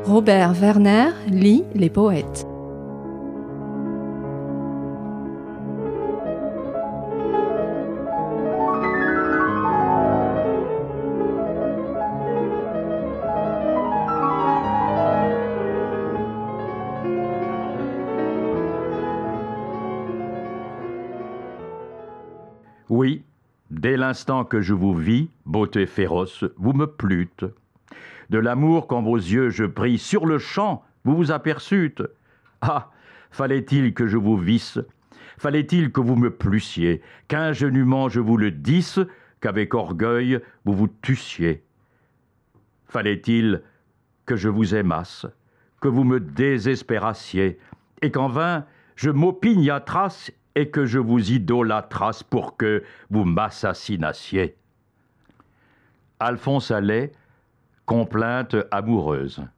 Robert Werner lit les poètes. Oui, dès l'instant que je vous vis, beauté féroce, vous me plûtes. De l'amour qu'en vos yeux je pris, sur le champ, vous vous aperçûtes. Ah, fallait-il que je vous visse, fallait-il que vous me plussiez, qu'ingénument je vous le disse, qu'avec orgueil vous vous tussiez. Fallait-il que je vous aimasse, que vous me désespérassiez, et qu'en vain je m'opiniâtrasse et que je vous idolâtrasse pour que vous m'assassinassiez. Alphonse Allais, Complainte amoureuse.